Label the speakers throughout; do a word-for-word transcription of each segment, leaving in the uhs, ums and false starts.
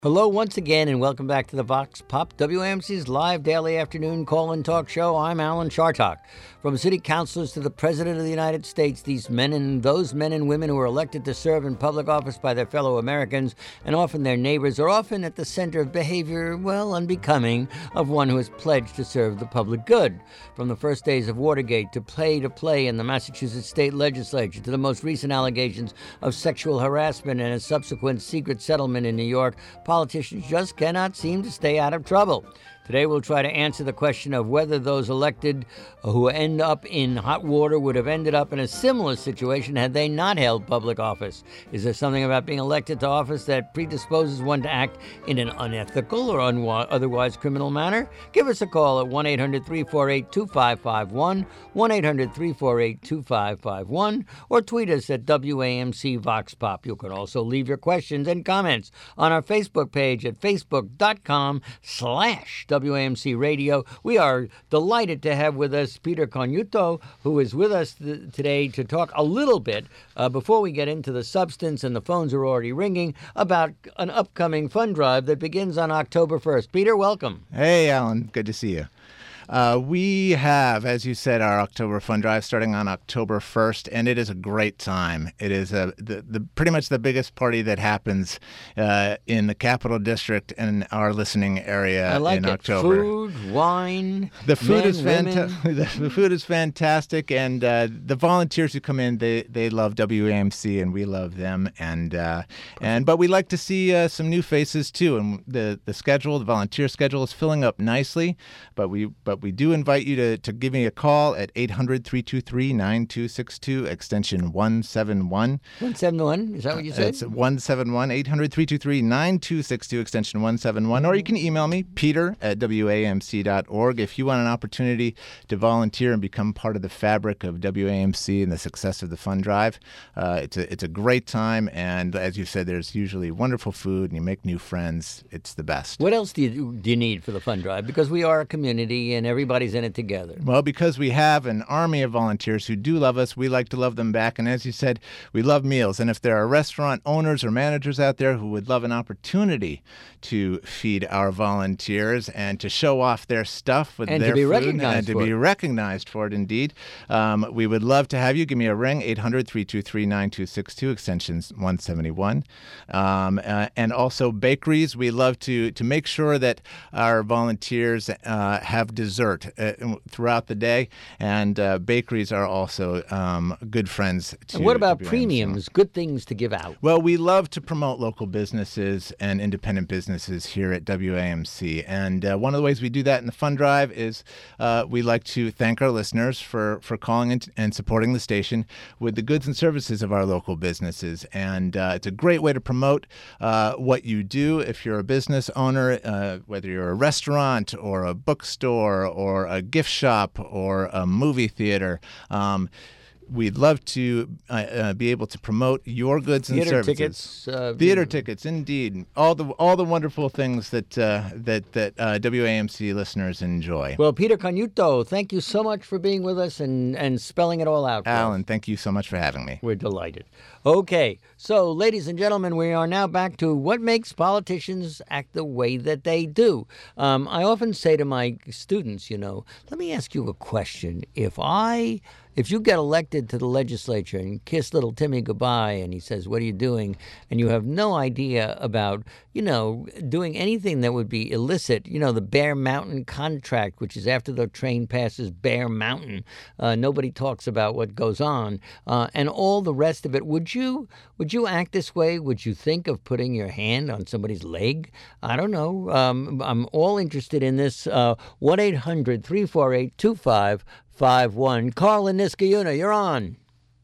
Speaker 1: Hello once again, and welcome back to the Vox Pop, W A M C's live daily afternoon call-in talk show. I'm Alan Chartock. From city councilors to the President of the United States, these men and those men and women who are elected to serve in public office by their fellow Americans, and often their neighbors, are often at the center of behavior, well, unbecoming of one who has pledged to serve the public good. From the first days of Watergate to play to play in the Massachusetts state legislature to the most recent allegations of sexual harassment and a subsequent secret settlement in New York, politicians just cannot seem to stay out of trouble. Today we'll try to answer the question of whether those elected who end up in hot water would have ended up in a similar situation had they not held public office. Is there something about being elected to office that predisposes one to act in an unethical or unwa- otherwise criminal manner? Give us a call at one eight hundred three four eight two five five one, one eight hundred three four eight two five five one, or tweet us at W A M C Vox Pop. You can also leave your questions and comments on our Facebook page at facebook.com slash W A M C Radio. We are delighted to have with us Peter Cognuto, who is with us th- today to talk a little bit, uh, before we get into the substance, and the phones are already ringing, about an upcoming fund drive that begins on October first. Peter, welcome.
Speaker 2: Hey, Alan. Good to see you. Uh, we have, as you said, our October Fund Drive starting on October first, and it is a great time. It is a, the, the pretty much the biggest party that happens uh, in the Capital District and our listening area
Speaker 1: I like
Speaker 2: in
Speaker 1: it.
Speaker 2: October.
Speaker 1: Food, wine,
Speaker 2: the food
Speaker 1: men,
Speaker 2: is fantastic.
Speaker 1: women.
Speaker 2: The food is fantastic, and uh, the volunteers who come in, they they love W A M C, and we love them. And uh, and but we like to see uh, some new faces too. And the the schedule, the volunteer schedule, is filling up nicely. But we but we do invite you to, to give me a call at eight hundred, three two three, nine two six two, extension one seven one.
Speaker 1: one seven one, is that what you said?
Speaker 2: It's one seven one, eight hundred, three two three, nine two six two, extension one seven one. Or you can email me, peter at W A M C dot org, if you want an opportunity to volunteer and become part of the fabric of W A M C and the success of the fund drive. Uh, it's a it's a great time, and as you said, there's usually wonderful food, and you make new friends. It's the best.
Speaker 1: What else do you, do you need for the fund drive? Because we are a community, and everybody's in it together.
Speaker 2: Well, because we have an army of volunteers who do love us, we like to love them back. And as you said, we love meals. And if there are restaurant owners or managers out there who would love an opportunity to feed our volunteers and to show off their stuff with
Speaker 1: And to
Speaker 2: their
Speaker 1: be
Speaker 2: food
Speaker 1: recognized
Speaker 2: and to
Speaker 1: for
Speaker 2: be
Speaker 1: it.
Speaker 2: recognized for it, indeed, um, we would love to have you. Give me a ring, eight hundred, three two three, nine two six two, extensions one seventy-one. Um, uh, and also bakeries. We love to, to make sure that our volunteers uh, have dessert uh, throughout the day, and uh, bakeries are also um, good friends to
Speaker 1: And what about
Speaker 2: W A M C.
Speaker 1: premiums, good things to give out?
Speaker 2: Well, we love to promote local businesses and independent businesses here at W A M C, and uh, one of the ways we do that in the fund drive is uh, we like to thank our listeners for, for calling and, and supporting the station with the goods and services of our local businesses, and uh, it's a great way to promote uh, what you do. If you're a business owner, uh, whether you're a restaurant or a bookstore or a gift shop or a movie theater, um, we'd love to uh, uh, be able to promote your goods and
Speaker 1: Theater
Speaker 2: services.
Speaker 1: tickets. Uh,
Speaker 2: Theater tickets, indeed. All the all the wonderful things that uh, that that uh, W A M C listeners enjoy.
Speaker 1: Well, Peter Cognuto, thank you so much for being with us and, and spelling it all out for us.
Speaker 2: Alan, thank you so much for having me.
Speaker 1: We're delighted. Okay, so ladies and gentlemen, we are now back to what makes politicians act the way that they do. Um, I often say to my students, you know, let me ask you a question. If I... If you get elected to the legislature and kiss little Timmy goodbye and he says, what are you doing? And you have no idea about, you know, doing anything that would be illicit, you know, the Bear Mountain contract, which is after the train passes Bear Mountain. Uh, nobody talks about what goes on uh, and all the rest of it. Would you would you act this way? Would you think of putting your hand on somebody's leg? I don't know. Um, I'm all interested in this. Uh, one eight hundred three four eight two five five one. Carl in Niskayuna, you're on.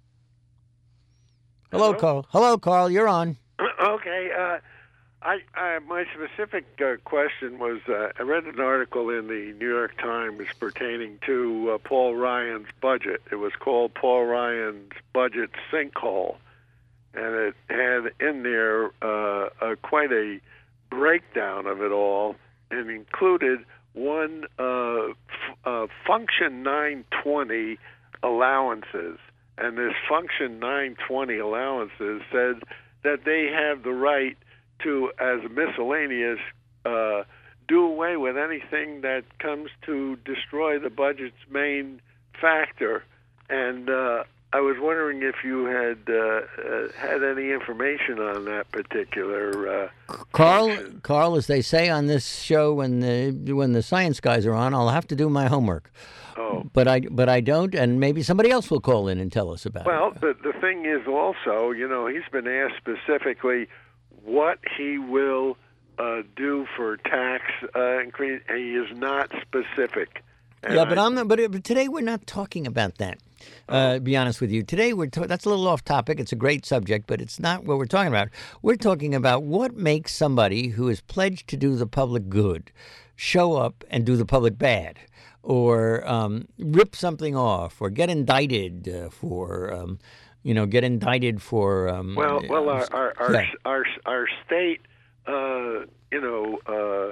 Speaker 1: Hello,
Speaker 3: Hello?
Speaker 1: Carl. Hello, Carl. You're on.
Speaker 3: Okay. Uh, I, I my specific uh, question was uh, I read an article in the New York Times pertaining to uh, Paul Ryan's budget. It was called Paul Ryan's Budget Sinkhole, and it had in there uh, a, quite a breakdown of it all, and included one uh, f- uh, Function nine twenty allowances. And this Function nine twenty allowances said that they have the right to, as miscellaneous, uh, do away with anything that comes to destroy the budget's main factor. And uh, I was wondering if you had uh, uh, had any information on that particular. Uh,
Speaker 1: Carl,
Speaker 3: function.
Speaker 1: Carl, as they say on this show, when the when the science guys are on, I'll have to do my homework.
Speaker 3: Oh.
Speaker 1: But I but I don't, and maybe somebody else will call in and tell us about
Speaker 3: Well,
Speaker 1: it.
Speaker 3: the the thing is also, you know, he's been asked specifically what he will uh, do for tax uh, increase, and he is not specific. And
Speaker 1: Yeah, but
Speaker 3: I-
Speaker 1: I'm not, but, but today we're not talking about that. Uh, to be honest with you, today we're ta- that's a little off topic. It's a great subject, but it's not what we're talking about. We're talking about what makes somebody who is pledged to do the public good show up and do the public bad, or um, rip something off, or get indicted uh, for, um, you know, get indicted for. Um,
Speaker 3: Well, well, our our our,
Speaker 1: yeah.
Speaker 3: our, our state, uh, you know, uh,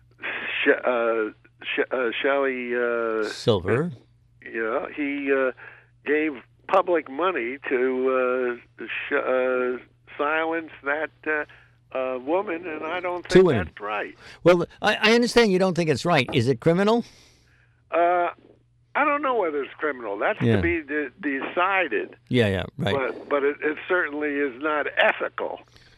Speaker 3: sh- uh, sh- uh, Shelley, uh,
Speaker 1: Silver.
Speaker 3: yeah, he uh, gave public money to uh, sh- uh, silence that uh, uh, woman, and I don't
Speaker 1: Two
Speaker 3: think
Speaker 1: women.
Speaker 3: that's right.
Speaker 1: Well, I, I understand you don't think it's right. Is it criminal?
Speaker 3: Uh, I don't know whether it's criminal. That's
Speaker 1: Yeah.
Speaker 3: to be de- decided,
Speaker 1: Yeah, yeah, right.
Speaker 3: but but it, it certainly is not ethical.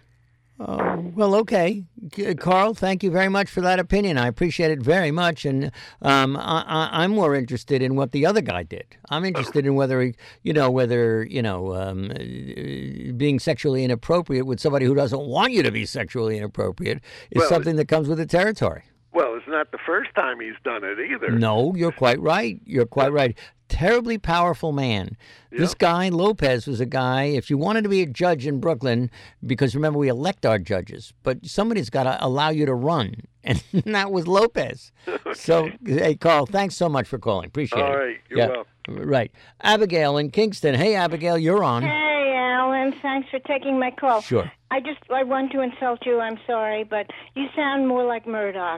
Speaker 1: Oh, well, okay. C- Carl, thank you very much for that opinion. I appreciate it very much. And um, I, I, I'm more interested in what the other guy did. I'm interested in whether, he, you know, whether, you know, um, uh, being sexually inappropriate with somebody who doesn't want you to be sexually inappropriate is
Speaker 3: Well,
Speaker 1: something that comes with the territory.
Speaker 3: Well, it's not the first time he's done it either.
Speaker 1: No, you're quite right. You're quite right. Terribly powerful man. This
Speaker 3: Yep.
Speaker 1: guy, Lopez, was a guy, if you wanted to be a judge in Brooklyn, because remember, we elect our judges, but somebody's got to allow you to run. And that was Lopez. So, hey, Carl, thanks so much for calling. Appreciate
Speaker 3: All
Speaker 1: it.
Speaker 3: right, you're
Speaker 1: Yeah,
Speaker 3: welcome.
Speaker 1: Right. Abigail in Kingston. Hey, Abigail, you're on.
Speaker 4: Hey, Alan. Thanks for taking my call.
Speaker 1: Sure.
Speaker 4: I just I want to insult you. I'm sorry, but you sound more like Murdoch.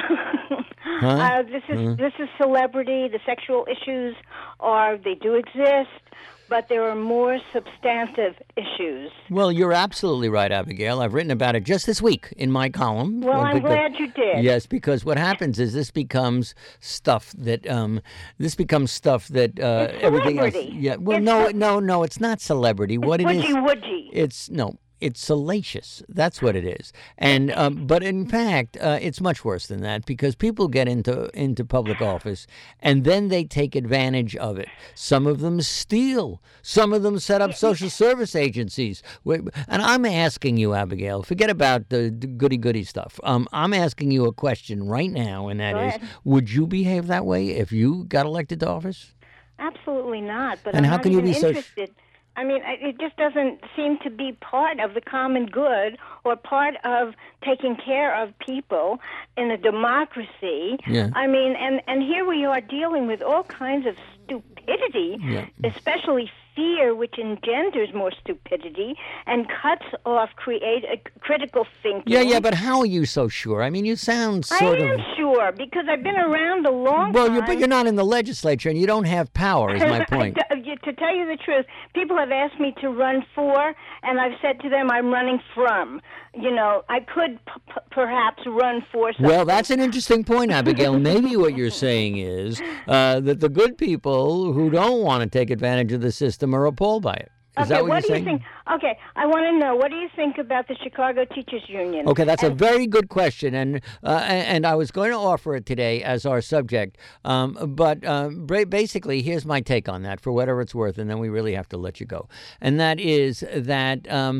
Speaker 4: uh, this is this is celebrity. The sexual issues are they do exist, but there are more substantive issues.
Speaker 1: Well, you're absolutely right, Abigail. I've written about it just this week in my column.
Speaker 4: Well, I'm
Speaker 1: because-
Speaker 4: glad you did.
Speaker 1: Yes, because what happens is this becomes stuff that um, this becomes stuff that uh,
Speaker 4: It's
Speaker 1: everything else.
Speaker 4: celebrity.
Speaker 1: Yeah. Well,
Speaker 4: It's
Speaker 1: no,
Speaker 4: ce-
Speaker 1: no, no. It's not celebrity. What it is,
Speaker 4: Woodgy, woodgy.
Speaker 1: it's no. It's salacious. That's what it is. And um, but in fact, uh, it's much worse than that because people get into into public office and then they take advantage of it. Some of them steal. Some of them set up social service agencies. Wait, And I'm asking you, Abigail, forget about the, the goody goody stuff. Um, I'm asking you a question right now, and that
Speaker 4: Go
Speaker 1: is:
Speaker 4: ahead.
Speaker 1: would you behave that way if you got elected to office?
Speaker 4: Absolutely not. But
Speaker 1: And
Speaker 4: I'm
Speaker 1: how
Speaker 4: not
Speaker 1: can you
Speaker 4: even
Speaker 1: be so sh-
Speaker 4: interested. I mean, I- it just doesn't seem to be part of the common good or part of taking care of people in a democracy.
Speaker 1: Yeah.
Speaker 4: I mean, and, and here we are dealing with all kinds of stupidity,
Speaker 1: Yeah.
Speaker 4: especially fear, which engenders more stupidity and cuts off create a critical thinking.
Speaker 1: Yeah, yeah, but how are you so sure? I mean, you sound
Speaker 4: I
Speaker 1: sort
Speaker 4: am
Speaker 1: of.
Speaker 4: sure because I've been around a long
Speaker 1: Well,
Speaker 4: time.
Speaker 1: you but you're not in the legislature, and you don't have power. Is my point.
Speaker 4: I- to tell you the truth, people have asked me to run for, and I've said to them, I'm running from. You know, I could p- p- perhaps run for something.
Speaker 1: Well, that's an interesting point, Abigail. Maybe what you're saying is uh, that the good people who don't want to take advantage of the system are appalled by it. Is
Speaker 4: okay,
Speaker 1: that what,
Speaker 4: what
Speaker 1: you're
Speaker 4: do
Speaker 1: saying?
Speaker 4: you think? Okay, I want to know, what do you think about the Chicago Teachers Union?
Speaker 1: Okay, that's a
Speaker 4: And-
Speaker 1: very good question, and uh, and I was going to offer it today as our subject, um, but uh, bra- basically, here's my take on that for whatever it's worth, and then we really have to let you go. And that is that um,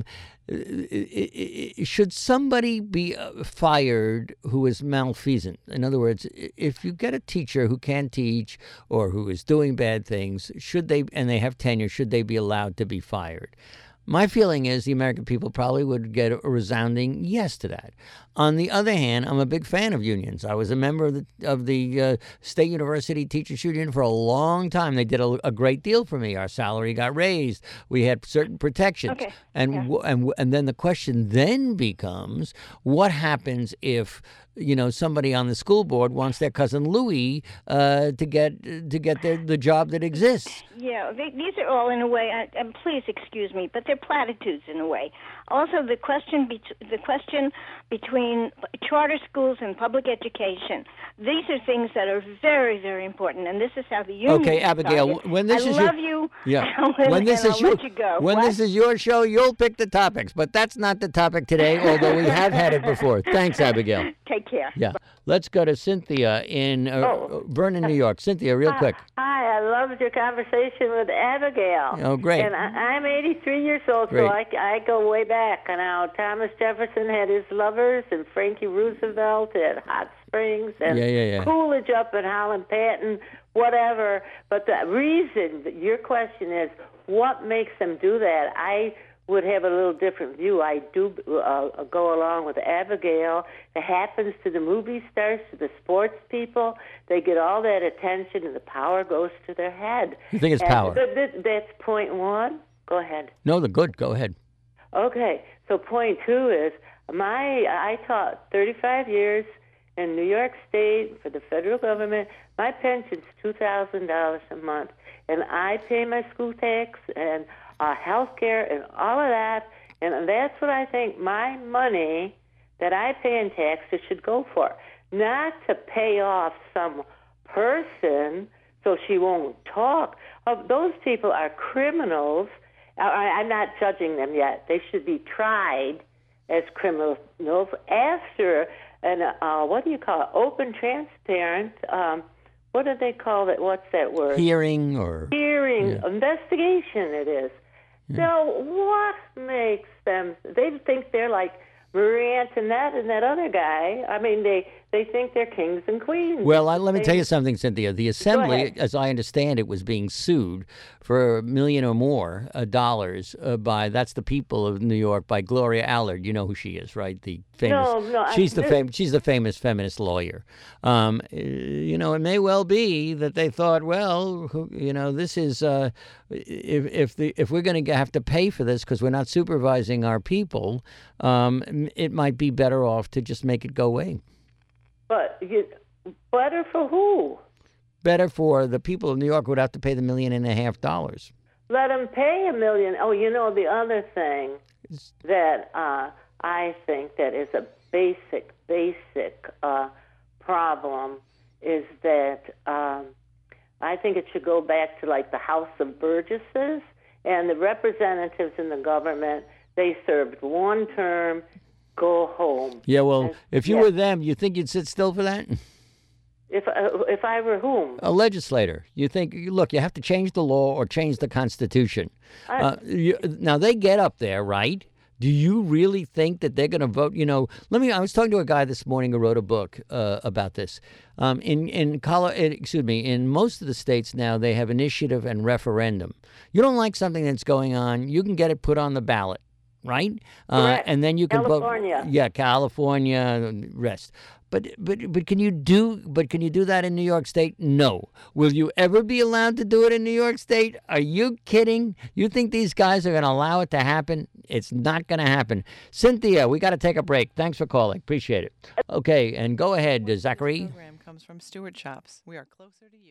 Speaker 1: should somebody be uh, fired who is malfeasant? In other words, if you get a teacher who can't teach or who is doing bad things, should they, and they have tenure, should they be allowed to be fired? My feeling is the American people probably would get a resounding yes to that. On the other hand, I'm a big fan of unions. I was a member of the, of the uh, State University Teachers Union for a long time. They did a, a great deal for me. Our salary got raised. We had certain protections.
Speaker 4: Okay,
Speaker 1: And,
Speaker 4: yeah.
Speaker 1: w- and w- and then the question then becomes, what happens if you know, somebody on the school board wants their cousin Louie uh, to get to get their, the job that exists.
Speaker 4: Yeah, they, these are all in a way. I, and please excuse me, but they're platitudes in a way. Also, the question be, the question between charter schools and public education. These are things that are very, very important, and this is how the union.
Speaker 1: Okay, Abigail.
Speaker 4: Started.
Speaker 1: When this
Speaker 4: I
Speaker 1: is
Speaker 4: love
Speaker 1: your,
Speaker 4: you.
Speaker 1: Yeah.
Speaker 4: Alan,
Speaker 1: when this
Speaker 4: and
Speaker 1: is
Speaker 4: I'll
Speaker 1: your
Speaker 4: let you go.
Speaker 1: when
Speaker 4: What?
Speaker 1: this is your show, you'll pick the topics, but that's not the topic today. Although we have had it before. Thanks, Abigail.
Speaker 4: Take care.
Speaker 1: Yeah. Let's go to Cynthia in uh,
Speaker 5: Oh.
Speaker 1: Vernon, New York. Cynthia, real quick.
Speaker 5: Hi, I loved your conversation with Abigail.
Speaker 1: Oh, great.
Speaker 5: And I, I'm eighty-three years old,
Speaker 1: Great.
Speaker 5: so I, I go way back. And how Thomas Jefferson had his lovers, and Frankie Roosevelt had Hot Springs, and
Speaker 1: Yeah, yeah, yeah.
Speaker 5: Coolidge up in Holland Patton, whatever. But the reason, your question is, what makes them do that? I would have a little different view. I do uh, go along with Abigail. It happens to the movie stars, to the sports people. They get all that attention, and the power goes to their head.
Speaker 1: You think it's
Speaker 5: And
Speaker 1: power?
Speaker 5: th- th- that's point one. Go ahead.
Speaker 1: No, the good. Go ahead.
Speaker 5: Okay, so point two is my. I taught thirty-five years in New York State for the federal government. My pension's two thousand dollars a month, and I pay my school tax and uh, health care and all of that, and that's what I think my money that I pay in taxes should go for, not to pay off some person so she won't talk. Uh, those people are criminals. I, I'm not judging them yet. They should be tried as criminals after an, uh, what do you call it, open, transparent, um, what do they call it? What's that word?
Speaker 1: Hearing or
Speaker 5: Hearing,
Speaker 1: Yeah.
Speaker 5: investigation it is. So what makes them, they think they're like Marie Antoinette and that other guy. I mean, they, they think they're kings and queens.
Speaker 1: Well, I, let me
Speaker 5: They-
Speaker 1: tell you something, Cynthia. The assembly,
Speaker 5: ahead.
Speaker 1: as I understand it, was being sued for a million or more uh, dollars uh, by, that's the people of New York, by Gloria Allard. You know who she is, right? The famous.
Speaker 5: No, no, I-
Speaker 1: She's the
Speaker 5: this-
Speaker 1: fam- She's the famous feminist lawyer. Um, uh, you know, it may well be that they thought, well, who, you know, this is uh, if if the if we're going to have to pay for this because we're not supervising our people, um, it might be better off to just make it go away.
Speaker 5: But you, better for who?
Speaker 1: Better for the people of New York who would have to pay the million and a half dollars.
Speaker 5: Let them pay a million. Oh, you know, the other thing that uh, I think that is a basic, basic uh, problem is that um, I think it should go back to like the House of Burgesses and the representatives in the government. They served one term, go home.
Speaker 1: Yeah, well,
Speaker 5: And-
Speaker 1: if you
Speaker 5: yeah.
Speaker 1: were them, you think you'd sit still for that?
Speaker 5: If uh, if I were whom?
Speaker 1: A legislator. You think, look, you have to change the law or change the Constitution.
Speaker 5: I-
Speaker 1: Uh, you, now, they get up there, right? Do you really think that they're going to vote? You know, let me. I was talking to a guy this morning who wrote a book uh, about this. Um, in in Colorado, excuse me, in most of the states now, they have initiative and referendum. You don't like something that's going on, you can get it put on the ballot, right? Uh,
Speaker 5: Correct.
Speaker 1: and then you can
Speaker 5: California.
Speaker 1: vote. Yeah, California, and rest. But but but can you do? But can you do that in New York State? No. Will you ever be allowed to do it in New York State? Are you kidding? You think these guys are going to allow it to happen? It's not going to happen. Cynthia, we got to take a break. Thanks for calling. Appreciate it. Okay, and go ahead, Zachary.
Speaker 6: This program comes from Stewart Shops. We are closer to you.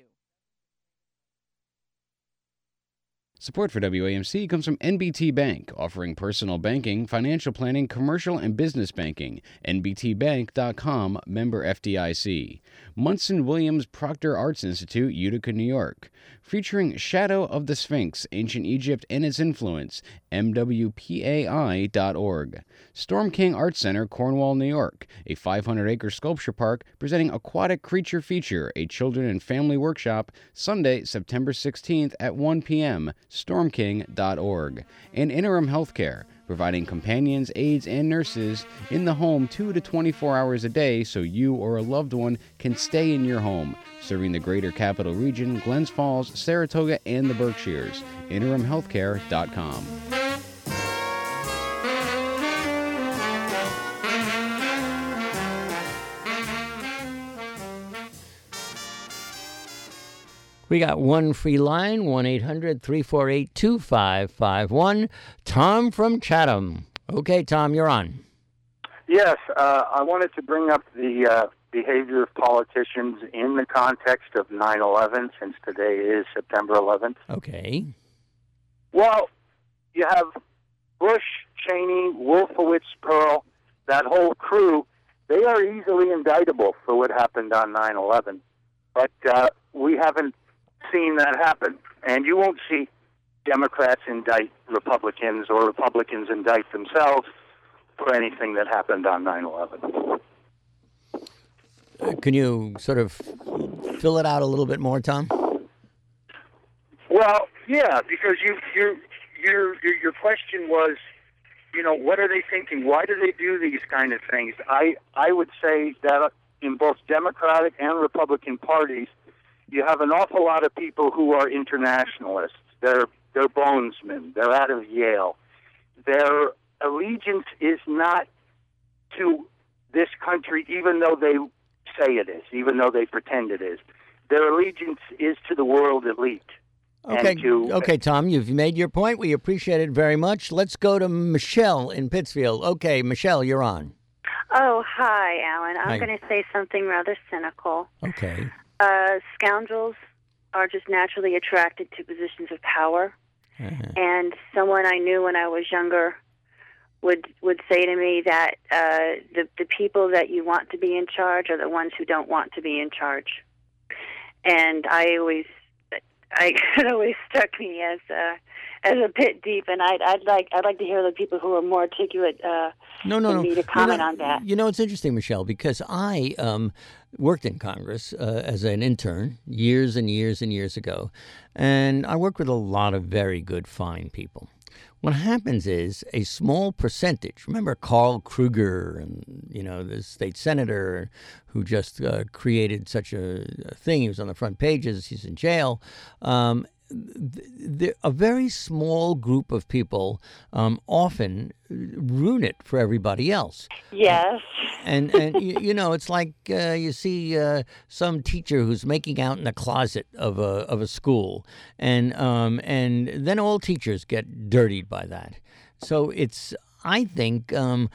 Speaker 7: Support for W A M C comes from N B T Bank, offering personal banking, financial planning, commercial and business banking. N B T bank dot com, member F D I C. Munson Williams Proctor Arts Institute, Utica, New York. Featuring Shadow of the Sphinx, Ancient Egypt and its Influence, M W P A I dot org. Storm King Art Center, Cornwall, New York. A five hundred acre sculpture park presenting Aquatic Creature Feature, a children and family workshop, Sunday, September sixteenth at one p.m., storm king dot org. And Interim Healthcare, providing companions, aides, and nurses in the home two to twenty-four hours a day so you or a loved one can stay in your home, serving the greater capital region, Glens Falls, Saratoga, and the Berkshires. interim healthcare dot com.
Speaker 1: We got one free line, one eight hundred three four eight two five five one. Tom from Chatham. Okay, Tom, you're on.
Speaker 8: Yes, uh, I wanted to bring up the uh, behavior of politicians in the context of nine eleven, since today is September eleventh.
Speaker 1: Okay.
Speaker 8: Well, you have Bush, Cheney, Wolfowitz, Pearl, that whole crew. They are easily indictable for what happened on nine eleven. But uh, we haven't seen that happen. And you won't see Democrats indict Republicans or Republicans indict themselves for anything that happened on nine eleven.
Speaker 1: Uh, can you sort of fill it out a little bit more, Tom?
Speaker 8: Well, yeah, because you, you, your, your, your question was, you know, what are they thinking? Why do they do these kind of things? I, I would say that in both Democratic and Republican parties, you have an awful lot of people who are internationalists. They're, they're bonesmen. They're out of Yale. Their allegiance is not to this country, even though they say it is, even though they pretend it is. Their allegiance is to the world elite.
Speaker 1: Okay,
Speaker 8: to,
Speaker 1: okay, Tom, you've made your point. We appreciate it very much. Let's go to Michelle in Pittsfield. Okay, Michelle, you're on.
Speaker 9: Oh, hi, Alan. I'm
Speaker 1: Hi.
Speaker 9: going to say something rather cynical.
Speaker 1: Okay.
Speaker 9: Uh, scoundrels are just naturally attracted to positions of power.
Speaker 1: Uh-huh.
Speaker 9: And someone I knew when I was younger would would say to me that uh, the the people that you want to be in charge are the ones who don't want to be in charge. And I always, I it always struck me as uh, as a bit deep. And I'd I'd like I'd like to hear the people who are more articulate uh,
Speaker 1: No, no,
Speaker 9: than
Speaker 1: no.
Speaker 9: me to comment
Speaker 1: you know,
Speaker 9: on that.
Speaker 1: You know, it's interesting, Michelle, because I um, worked in Congress uh, as an intern years and years and years ago, and I worked with a lot of very good, fine people. What happens is a small percentage. Remember Carl Kruger, and you know the state senator who just uh, created such a, a thing. He was on the front pages. He's in jail. Um, th- a very small group of people um, often ruin it for everybody else.
Speaker 9: Yes.
Speaker 1: And and you, you know, it's like uh, you see uh, some teacher who's making out in the closet of a of a school, and um and then all teachers get dirtied by that. So it's, I think, um,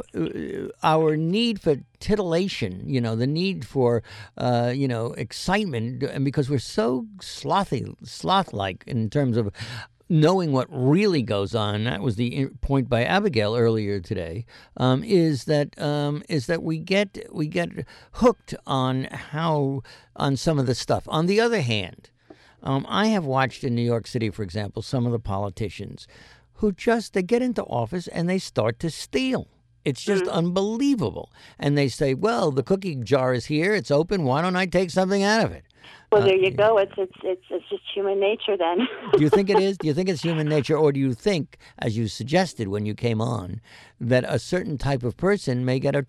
Speaker 1: pu- our need for titillation, you know, the need for uh, you know excitement, and because we're so slothy, sloth-like in terms of knowing what really goes on. That was the point by Abigail earlier today. Um, is that um, is that we get we get hooked on how on some of the stuff. On the other hand, um, I have watched in New York City, for example, some of the politicians who just they get into office and they start to steal. It's just mm-hmm. unbelievable. And they say, "Well, the cookie jar is here; it's open. Why don't I take something out of it?"
Speaker 9: Well, there you go. It's it's it's it's just human nature, then.
Speaker 1: Do you think it is? Do you think it's human nature, or do you think, as you suggested when you came on, that a certain type of person may get a,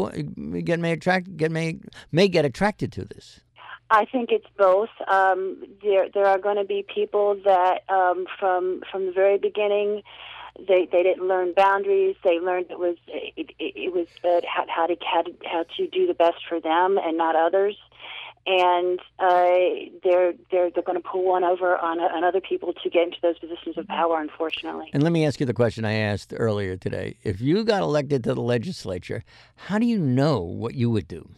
Speaker 1: a get may attract get may may get attracted to this?
Speaker 9: I think it's both. Um, there there are going to be people that um, from from the very beginning, they they didn't learn boundaries. They learned it was it, it, it was uh, how how to how to how to do the best for them and not others. And uh, they're they're they're going to pull one over on, on other people to get into those positions of power, unfortunately.
Speaker 1: And let me ask you the question I asked earlier today: if you got elected to the legislature, how do you know what you would do?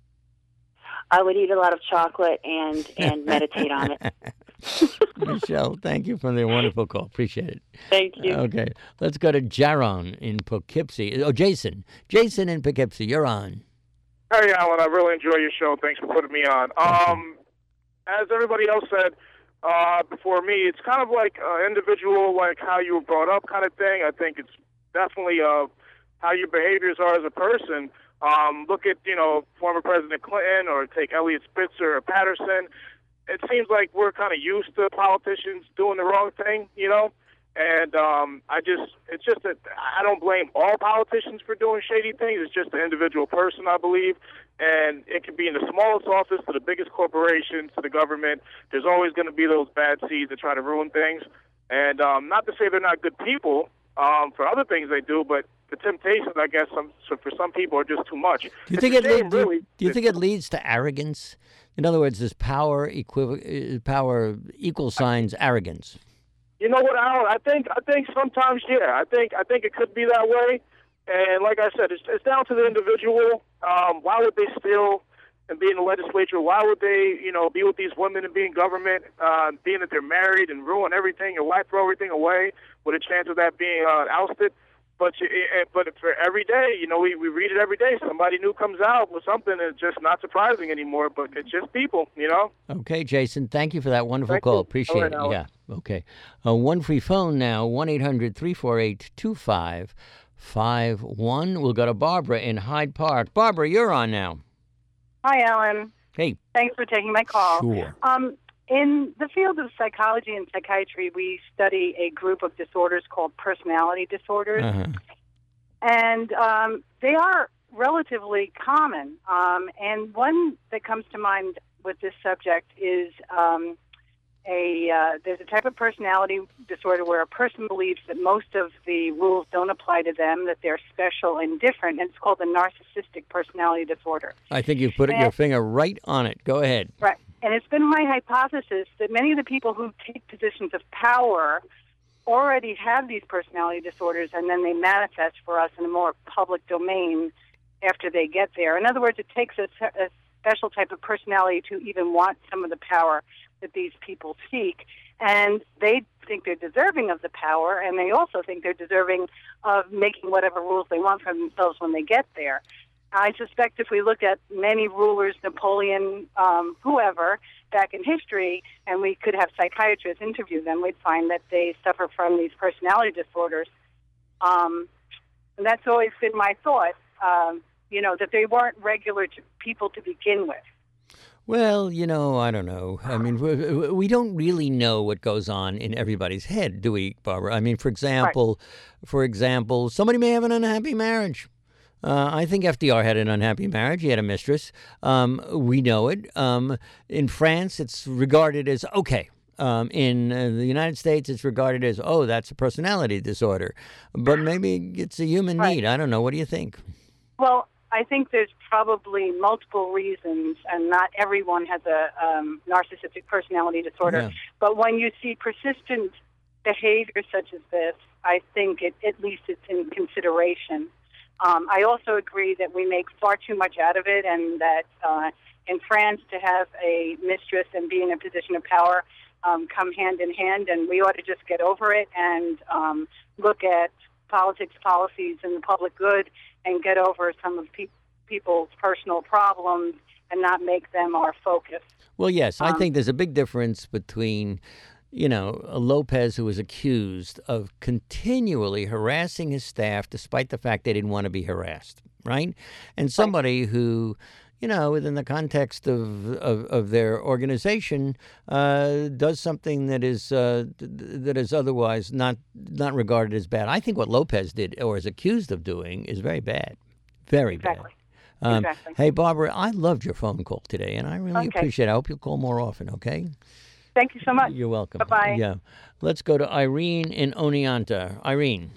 Speaker 9: I would eat a lot of chocolate and and meditate on it.
Speaker 1: Michelle, thank you for the wonderful call. Appreciate it.
Speaker 9: Thank you.
Speaker 1: Okay, let's go to Jaron in Poughkeepsie. Oh, Jason, Jason in Poughkeepsie, you're on.
Speaker 10: Hey, Alan, I really enjoy your show. Thanks for putting me on. Um, as everybody else said uh, before me, it's kind of like uh, individual, like how you were brought up kind of thing. I think it's definitely uh, how your behaviors are as a person. Um, look at, you know, former President Clinton, or take Elliot Spitzer or Patterson. It seems like we're kind of used to politicians doing the wrong thing, you know? And um, I just, it's just that I don't blame all politicians for doing shady things. It's just the individual person, I believe. And it can be in the smallest office to the biggest corporation to the government. There's always going to be those bad seeds that try to ruin things. And um, not to say they're not good people um, for other things they do, but the temptations, I guess, some, so for some people are just too much.
Speaker 1: Do you think it lead,
Speaker 10: really,
Speaker 1: do, do you think it leads to arrogance? In other words, does power equiv- power equal signs arrogance?
Speaker 10: You know what, Alan? I think I think sometimes, yeah. I think I think it could be that way, And like I said, it's, it's down to the individual. Um, why would they steal and be in the legislature? Why would they, you know, be with these women and be in government, uh, being that they're married and ruin everything, and why throw everything away with a chance of that being uh, ousted? But you, but for every day, you know, we, we read it every day. Somebody new comes out with something that's just not surprising anymore, but it's just people, you know?
Speaker 1: Okay, Jason, thank you for that wonderful
Speaker 10: Thank
Speaker 1: call.
Speaker 10: you.
Speaker 1: Appreciate
Speaker 10: All right,
Speaker 1: it.
Speaker 10: Alan.
Speaker 1: Yeah, okay. Uh, one free phone now, one eight hundred three four eight two five five one. We'll go to Barbara in Hyde Park. Barbara, you're on now.
Speaker 11: Hi, Alan.
Speaker 1: Hey.
Speaker 11: Thanks for taking my call.
Speaker 1: Sure.
Speaker 11: Um, in the field of psychology and psychiatry, we study a group of disorders called personality disorders.
Speaker 1: Uh-huh.
Speaker 11: And um, they are relatively common. Um, and one that comes to mind with this subject is um, a uh, there's a type of personality disorder where a person believes that most of the rules don't apply to them, that they're special and different, and it's called the narcissistic personality disorder.
Speaker 1: I think you've put
Speaker 11: And-
Speaker 1: your finger right on it. Go ahead.
Speaker 11: Right. And it's been my hypothesis that many of the people who take positions of power already have these personality disorders, and then they manifest for us in a more public domain after they get there. In other words, it takes a, a special type of personality to even want some of the power that these people seek. And they think they're deserving of the power, and they also think they're deserving of making whatever rules they want for themselves when they get there. I suspect if we looked at many rulers, Napoleon, um, whoever, back in history, and we could have psychiatrists interview them, we'd find that they suffer from these personality disorders. Um, and that's always been my thought, um, you know, that they weren't regular to people to begin with.
Speaker 1: Well, you know, I don't know. I mean, we, we don't really know what goes on in everybody's head, do we, Barbara? I mean, for example, right. for example, somebody may have an unhappy marriage. Uh, I think F D R had an unhappy marriage. He had a mistress. Um, we know it. Um, in France, it's regarded as okay. Um, in uh, the United States, it's regarded as, oh, that's a personality disorder. But maybe it's a human
Speaker 11: right.
Speaker 1: need. I don't know. What do you think?
Speaker 11: Well, I think there's probably multiple reasons, and not everyone has a um, narcissistic personality disorder.
Speaker 1: Yeah.
Speaker 11: But when you see persistent behavior such as this, I think it, at least it's in consideration. Um, I also agree that we make far too much out of it, and that uh, in France to have a mistress and be in a position of power um, come hand in hand, and we ought to just get over it and um, look at politics, policies, and the public good, and get over some of pe- people's personal problems and not make them our focus.
Speaker 1: Well, yes, I
Speaker 11: Um,
Speaker 1: think there's a big difference between, you know, Lopez, who was accused of continually harassing his staff despite the fact they didn't want to be harassed, right? And somebody who, you know, within the context of of, of their organization, uh, does something that is uh, that is otherwise not not regarded as bad. I think what Lopez did or is accused of doing is very bad, very
Speaker 11: Exactly.
Speaker 1: bad. Um,
Speaker 11: Exactly.
Speaker 1: Hey, Barbara, I loved your phone call today, and I really
Speaker 11: Okay.
Speaker 1: appreciate it. I hope you'll call more often, okay?
Speaker 11: Thank you so much.
Speaker 1: You're welcome.
Speaker 11: Bye-bye.
Speaker 1: Yeah. Let's go to Irene in Oneonta. Irene.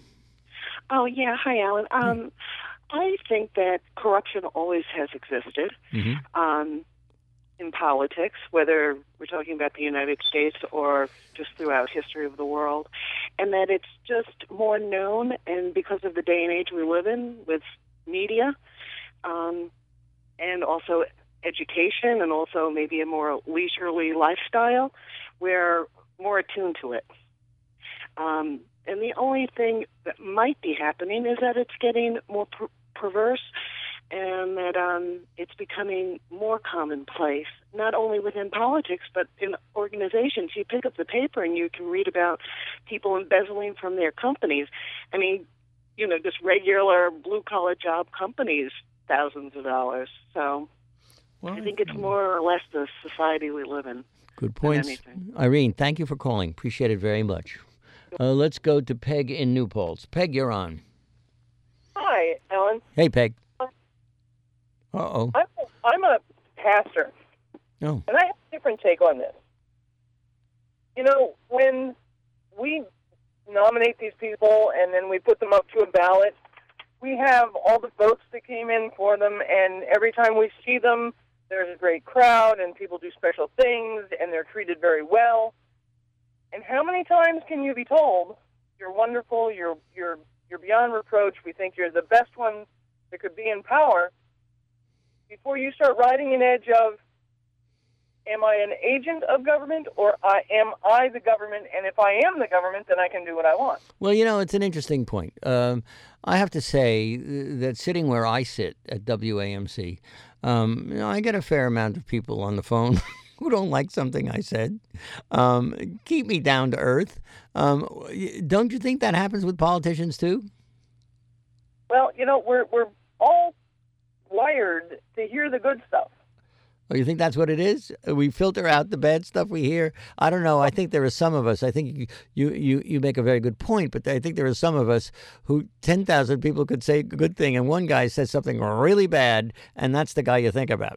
Speaker 12: Oh, yeah. Hi, Alan. Um, I think that corruption always has existed
Speaker 1: Mm-hmm.
Speaker 12: um, in politics, whether we're talking about the United States or just throughout history of the world, and that it's just more known, and because of the day and age we live in with media, um, and also education, and also maybe a more leisurely lifestyle, we're more attuned to it. Um, and the only thing that might be happening is that it's getting more per- perverse, and that um, it's becoming more commonplace, not only within politics, but in organizations. You pick up the paper and you can read about people embezzling from their companies. I mean, you know, just regular blue-collar job companies, thousands of dollars. So
Speaker 1: Well,
Speaker 12: I think it's more or less the society we live in.
Speaker 1: Good points.
Speaker 12: anything.
Speaker 1: Irene, thank you for calling. Appreciate it very much. Uh, let's go to Peg in New Paltz. Peg, you're on.
Speaker 13: Hi, Ellen.
Speaker 1: Hey, Peg. Uh-oh.
Speaker 13: I'm, I'm a pastor,
Speaker 1: Oh.
Speaker 13: and I have a different take on this. You know, when we nominate these people and then we put them up to a ballot, we have all the votes that came in for them, and every time we see them, there's a great crowd, and people do special things, and they're treated very well. And how many times can you be told, you're wonderful, you're you're you're beyond reproach. We think you're the best one that could be in power. Before you start riding an edge of, am I an agent of government, or I, am I the government? And if I am the government, then I can do what I want.
Speaker 1: Well, you know, it's an interesting point. Um, I have to say that sitting where I sit at W A M C, um, you know, I get a fair amount of people on the phone who don't like something I said. Um, keep me down to earth. Um, don't you think that happens with politicians too?
Speaker 13: Well, you know, we're we're all wired to hear the good stuff.
Speaker 1: Oh, you think that's what it is? We filter out the bad stuff we hear? I don't know. I think there are some of us. I think you you, you, you make a very good point, but I think there are some of us who ten thousand people could say a good thing, and one guy says something really bad, and that's the guy you think about.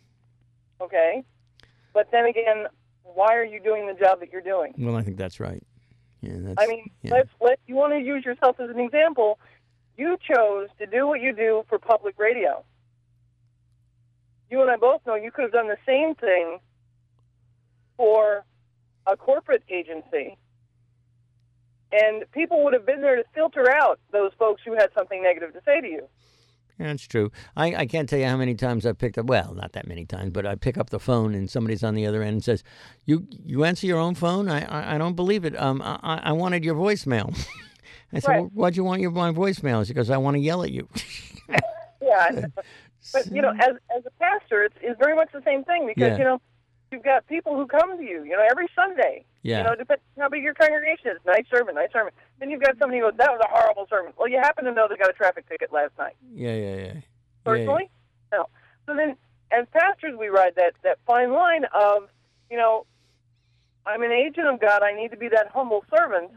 Speaker 13: Okay. But then again, why are you doing the job that you're doing?
Speaker 1: Well, I think that's right. Yeah, that's,
Speaker 13: I mean,
Speaker 1: yeah.
Speaker 13: let's let you want to use yourself as an example. You chose to do what you do for public radio. You and I both know you could have done the same thing for a corporate agency, and people would have been there to filter out those folks who had something negative to say to you.
Speaker 1: Yeah, that's true. I, I can't tell you how many times I've picked up, well, not that many times, but I pick up the phone and somebody's on the other end and says, you you answer your own phone? I I, I don't believe it. Um, I, I wanted your voicemail. I said,
Speaker 13: Right.
Speaker 1: well, why'd you want your my voicemail? She goes, I want to yell at you.
Speaker 13: Yeah. But, you know, as as a pastor, it's, it's very much the same thing because,
Speaker 1: Yeah.
Speaker 13: you know, you've got people who come to you, you know, every Sunday.
Speaker 1: Yeah.
Speaker 13: You know, depending on how big your congregation is. Nice sermon, nice sermon. Then you've got somebody who goes, that was a horrible sermon. Well, you happen to know they got a traffic ticket last night.
Speaker 1: Yeah, yeah, yeah.
Speaker 13: Personally? No. So then, as pastors, we ride that, that fine line of, you know, I'm an agent of God. I need to be that humble servant.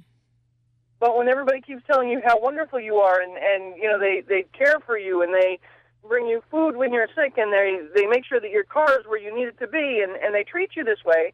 Speaker 13: But when everybody keeps telling you how wonderful you are and, and you know, they, they care for you and they bring you food when you're sick and they, they make sure that your car is where you need it to be and, and they treat you this way,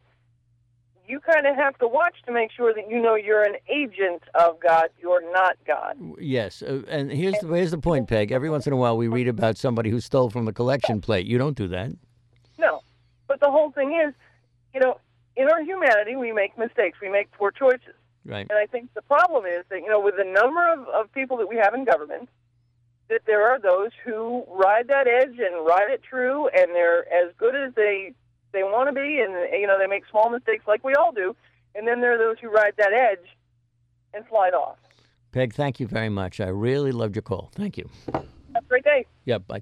Speaker 13: you kind of have to watch to make sure that you know you're an agent of God. You're not God.
Speaker 1: Yes, uh, and here's the, here's the point, Peg. Every once in a while we read about somebody who stole from a collection plate. You don't do that.
Speaker 13: No. But the whole thing is, you know, in our humanity, we make mistakes. We make poor choices.
Speaker 1: Right.
Speaker 13: And I think the problem is that, you know, with the number of, of people that we have in government, that there are those who ride that edge and ride it true, and they're as good as they they want to be, and, you know, they make small mistakes like we all do, and then there are those who ride that edge and slide off.
Speaker 1: Peg, thank you very much. I really loved your call. Thank you.
Speaker 13: Have a great day.
Speaker 1: Yeah, bye.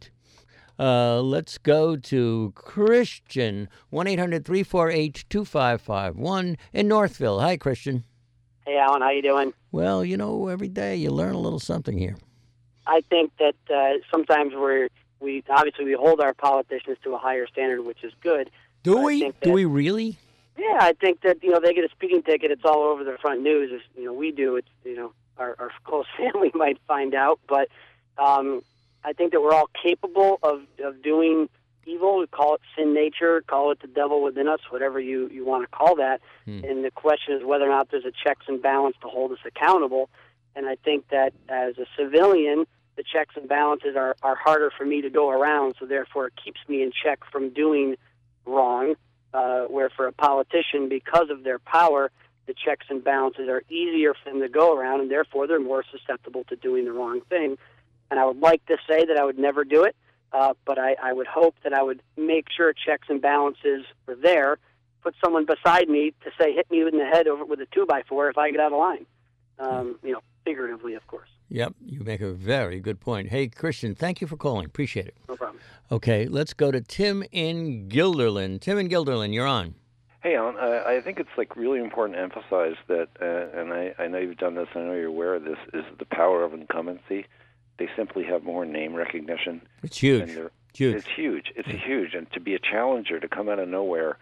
Speaker 1: Uh, let's go to Christian, one eight hundred three four eight two five five one in Northville. Hi, Christian.
Speaker 14: Hey, Alan, how you doing?
Speaker 1: Well, you know, every day you learn a little something here.
Speaker 14: I think that uh, sometimes we're, we obviously we hold our politicians to a higher standard, which is good.
Speaker 1: Do
Speaker 14: But I
Speaker 1: we?
Speaker 14: think
Speaker 1: Do
Speaker 14: that-
Speaker 1: we really?
Speaker 14: Yeah, I think that, you know, they get a speeding ticket, it's all over the front news. As, you know, we do. It's, you know, our, our close family might find out. But um, I think that we're all capable of, of doing evil. We call it sin nature, call it the devil within us, whatever you, you want to call that.
Speaker 1: Hmm.
Speaker 14: And the question is whether or not there's a checks and balance to hold us accountable. And I think that as a civilian, the checks and balances are, are harder for me to go around, so therefore it keeps me in check from doing wrong, uh, where for a politician, because of their power, the checks and balances are easier for them to go around, and therefore they're more susceptible to doing the wrong thing. And I would like to say that I would never do it, uh, but I, I would hope that I would make sure checks and balances were there, put someone beside me to say, hit me in the head over with a two by four if I get out of line. Um, you know, figuratively, of course.
Speaker 1: Yep, you make a very good point. Hey, Christian, thank you for calling. Appreciate it.
Speaker 14: No problem.
Speaker 1: Okay, let's go to Tim in Guilderland. Tim in Guilderland, you're on.
Speaker 15: Hey, Alan, I, I think it's like really important to emphasize that, uh, and I, I know you've done this, I know you're aware of this, is the power of incumbency. They simply have more name recognition.
Speaker 1: It's huge.
Speaker 15: and they're-
Speaker 1: Huge.
Speaker 15: It's huge. It's huge. And to be a challenger, to come out of nowhere,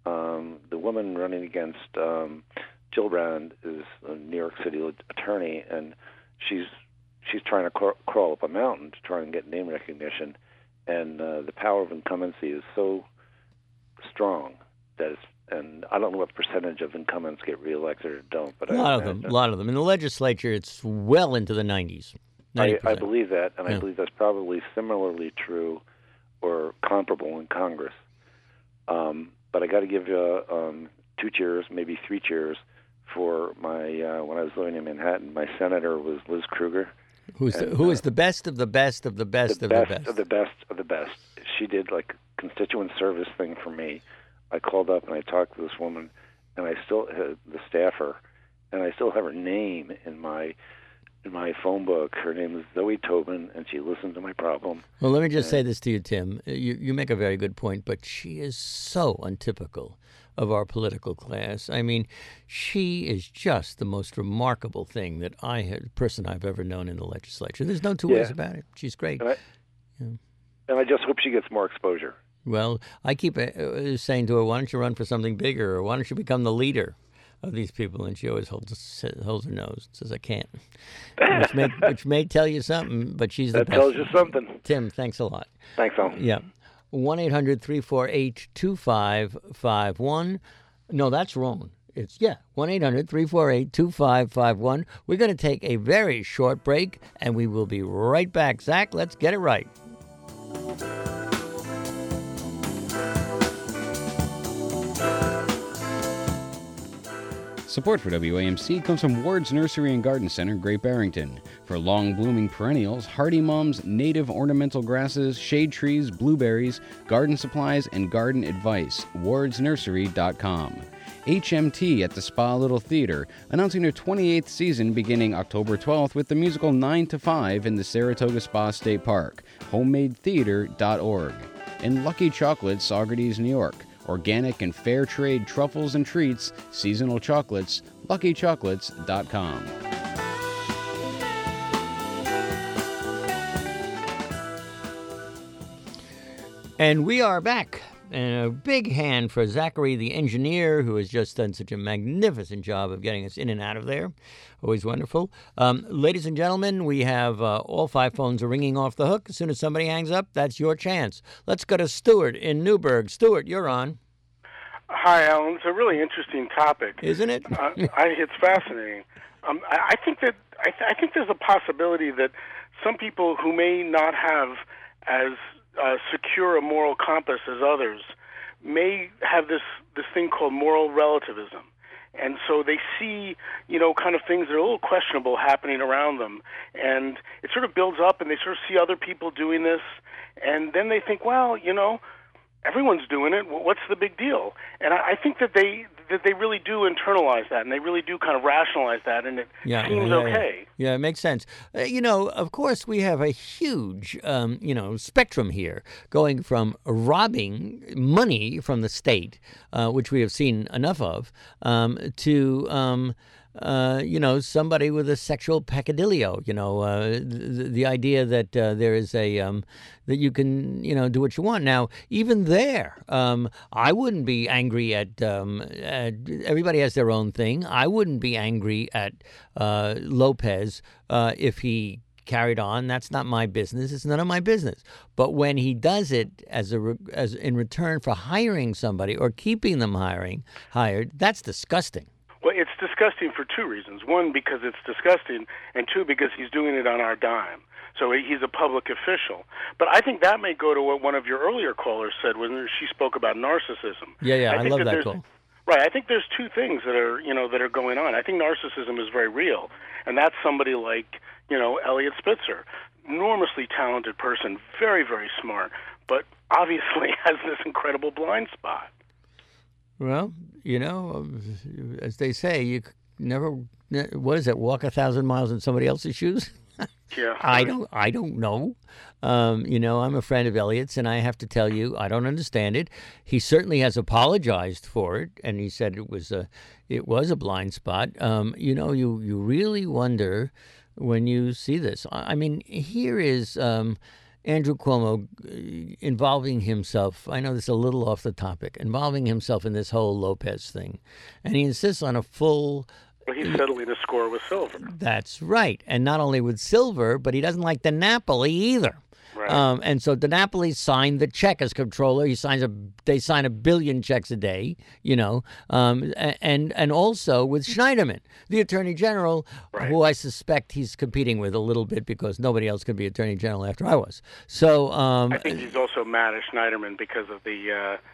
Speaker 15: um, the woman running against um, Gillibrand is a New York City attorney, and she's she's trying to crawl, crawl up a mountain to try and get name recognition. And uh, the power of incumbency is so strong that it's, and I don't know what percentage of incumbents get reelected or don't, but
Speaker 1: A lot
Speaker 15: I,
Speaker 1: of them, a lot of them. In the legislature, it's well into the nineties.
Speaker 15: I, I believe that, and
Speaker 1: Yeah.
Speaker 15: I believe that's probably similarly true or comparable in Congress. Um, but I got to give you um, two cheers, maybe three cheers, for my uh, when I was living in Manhattan. My senator was Liz Kruger.
Speaker 1: Who's the,
Speaker 15: and,
Speaker 1: who
Speaker 15: uh,
Speaker 1: is the best of the best of the best
Speaker 15: the
Speaker 1: of
Speaker 15: best
Speaker 1: the best?
Speaker 15: of the best of the best. She did like a constituent service thing for me. I called up and I talked to this woman, and I still had the staffer, and I still have her name in my in my phone book. Her name is Zoe Tobin, and she listened to my problem.
Speaker 1: Well, let me just
Speaker 15: and,
Speaker 1: say this to you, Tim. You you make a very good point, but she is so untypical of our political class. I mean, she is just the most remarkable thing that I had, person I've ever known in the legislature. There's no two
Speaker 15: yeah.
Speaker 1: ways about it. She's great.
Speaker 15: And I,
Speaker 1: yeah.
Speaker 15: and I just hope she gets more exposure.
Speaker 1: Well, I keep uh, saying to her, why don't you run for something bigger, or why don't you become the leader of these people? And she always holds holds her nose, says, I can't, which may, which may tell you something, but she's the
Speaker 15: that
Speaker 1: best.
Speaker 15: tells you something.
Speaker 1: Tim, thanks a lot.
Speaker 15: Thanks, Al.
Speaker 1: Yeah. one eight hundred three four eight two five five one. No, that's wrong. It's, yeah, one eight hundred three four eight two five five one. We're going to take a very short break, and we will be right back. Zach, let's get it right.
Speaker 7: Support for W A M C comes from Ward's Nursery and Garden Center, Great Barrington. For long-blooming perennials, hardy mums, native ornamental grasses, shade trees, blueberries, garden supplies, and garden advice, wards nursery dot com. H M T at the Spa Little Theater, announcing their twenty-eighth season beginning October twelfth with the musical nine to five in the Saratoga Spa State Park, homemade theater dot org. And Lucky Chocolates, Saugerties, New York. Organic and fair trade truffles and treats, seasonal chocolates, lucky chocolates dot com.
Speaker 1: And we are back. And a big hand for Zachary, the engineer, who has just done such a magnificent job of getting us in and out of there. Always wonderful. Um, ladies and gentlemen, we have uh, all five phones are ringing off the hook. As soon as somebody hangs up, that's your chance. Let's go to Stuart in Newburgh. Stuart, you're on.
Speaker 16: Hi, Alan. It's a really interesting topic,
Speaker 1: isn't it?
Speaker 16: uh, I, it's fascinating. Um, I, I think that I, th- I think there's a possibility that some people who may not have as uh, secure a moral compass as others may have this this thing called moral relativism, and so they see, you know, kind of things that are a little questionable happening around them, and it sort of builds up, and they sort of see other people doing this, and then they think, well, you know, everyone's doing it. What's the big deal? And I, I think that they that they really do internalize that, and they really do kind of rationalize that, and it
Speaker 1: yeah,
Speaker 16: seems
Speaker 1: yeah,
Speaker 16: okay.
Speaker 1: Yeah. yeah, it makes sense. Uh, you know, of course, we have a huge, um, you know, spectrum here, going from robbing money from the state, uh, which we have seen enough of, um, to um, Uh, you know, somebody with a sexual peccadillo, you know, uh, the, the idea that uh, there is a, um, that you can, you know, do what you want. Now, even there, um, I wouldn't be angry at, um, at, everybody has their own thing. I wouldn't be angry at uh, Lopez uh, if he carried on. That's not my business. It's none of my business. But when he does it as a re- as in return for hiring somebody or keeping them hiring hired, that's disgusting.
Speaker 16: Well, it's disgusting for two reasons. One, because it's disgusting, and two, because he's doing it on our dime. So he's a public official. But I think that may go to what one of your earlier callers said when she spoke about narcissism.
Speaker 1: Yeah, yeah, I,
Speaker 16: I
Speaker 1: love
Speaker 16: that,
Speaker 1: that call.
Speaker 16: Right, I think there's two things that are, you know, that are going on. I think narcissism is very real, and that's somebody like, you know, Eliot Spitzer, enormously talented person, very, very smart, but obviously has this incredible blind spot.
Speaker 1: Well, you know, as they say, you never, what is it, walk a thousand miles in somebody else's shoes?
Speaker 16: Yeah.
Speaker 1: I don't, I don't know. Um, you know, I'm a friend of Eliot's, and I have to tell you, I don't understand it. He certainly has apologized for it, and he said it was a, it was a blind spot. Um, you know, you, you really wonder when you see this. I mean, here is um, Andrew Cuomo involving himself, I know this is a little off the topic, involving himself in this whole Lopez thing. And he insists on a full...
Speaker 16: Well, he's settling a score with Silver.
Speaker 1: That's right. And not only with Silver, but he doesn't like DiNapoli either.
Speaker 16: Right.
Speaker 1: Um, and so DiNapoli signed the check as controller. He signs a, they sign a billion checks a day, you know, um, and and also with Schneiderman, the Attorney General, right. who I suspect he's competing with a little bit because nobody else could be Attorney General after I was. So um,
Speaker 16: I think he's also mad at Schneiderman because of the uh,